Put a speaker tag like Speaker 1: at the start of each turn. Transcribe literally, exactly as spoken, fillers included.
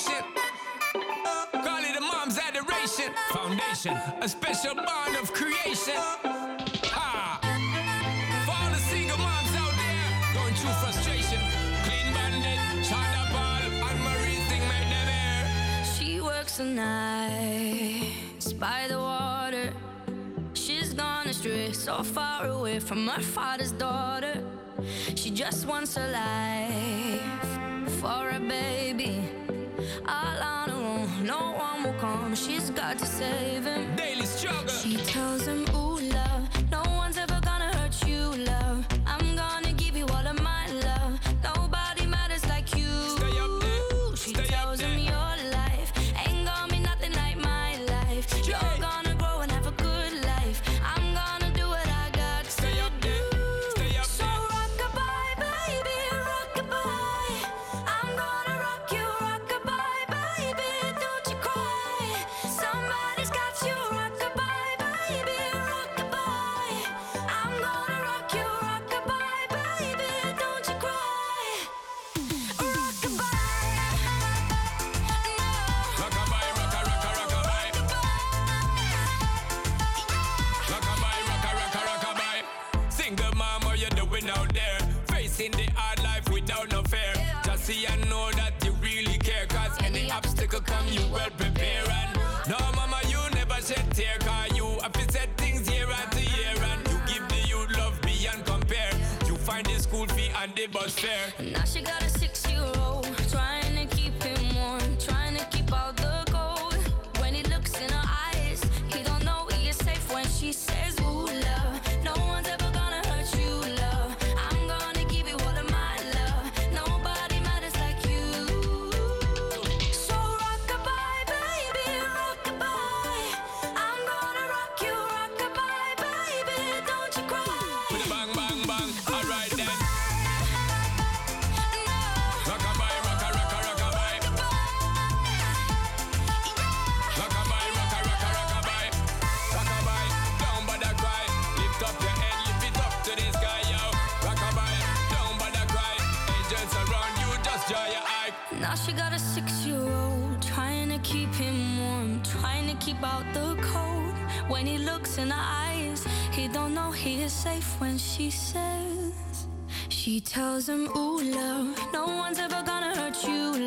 Speaker 1: nation. Call it a mom's adoration. Foundation, a special bond of creation. Ah, for all the single moms out there going through frustration. Clean Bandit, China Ball, and Marie thing made them air.
Speaker 2: She works the nights by the water. She's gone astray, so far away from her father's daughter. She just wants a life for a baby. All on her own, no one will come. She's got to save him.
Speaker 1: Daily struggle.
Speaker 2: She tells him, ooh, love, no one's ever gonna hurt you, love. I'm gonna give you all of my love. Nobody matters like you.
Speaker 1: Stay up there.
Speaker 2: She
Speaker 1: Stay
Speaker 2: tells
Speaker 1: up
Speaker 2: him
Speaker 1: there.
Speaker 2: your life ain't gonna be nothing like my life. You're gonna grow and have a good life. I'm gonna do what I got to
Speaker 1: Stay up there. Stay up
Speaker 2: So
Speaker 1: there.
Speaker 2: rock-a-bye, baby, rock-a-bye. I'm gonna rock you, rock-a-bye, baby, don't you cry. Somebody's got you, rock-a-bye, baby, rock-a-bye. I'm gonna rock you, rock-a-bye, baby, don't you cry. Rock-a-bye, no.
Speaker 1: Rockabye, rocka, rocka, rockabye. Rockabye, rocka, rocka, rockabye. Single mom, what you doing out there? Facing the hard life without no fear. Just see and know that you really care. Cause any obstacle come, you well prepare. And no, mama, you never shed tear. Cause you have to set things year after year. And you give the youth love beyond compare. You find the school fee and the bus fare.
Speaker 2: Now she got a six-year-old, trying to keep him warm, trying to keep out the cold. When he looks in her eyes, he don't know he is safe when she says, ooh, love, no one's ever gonna hurt you, love. I'm gonna give you all of my love. Nobody matters like you. So rock-a-bye, baby, rock-a-bye. I'm gonna rock you, rock-a-bye, baby, don't you cry.
Speaker 1: With a bang, bang, bang. Alright then.
Speaker 2: No.
Speaker 1: Rockabye, rocka, rocka, rockabye. Rockabye, rocka, rocka, rockabye. Rockabye, down by the cry. Lift up your head, lift it up to the sky, yo. Rockabye, down by the cry. Angels around you, just dry your eye.
Speaker 2: Now she got a six-year-old, trying to keep him warm, trying to keep out the cold. When he looks in her eyes, he don't know he is safe when she says. She tells him, ooh, love, no one's ever gonna hurt you,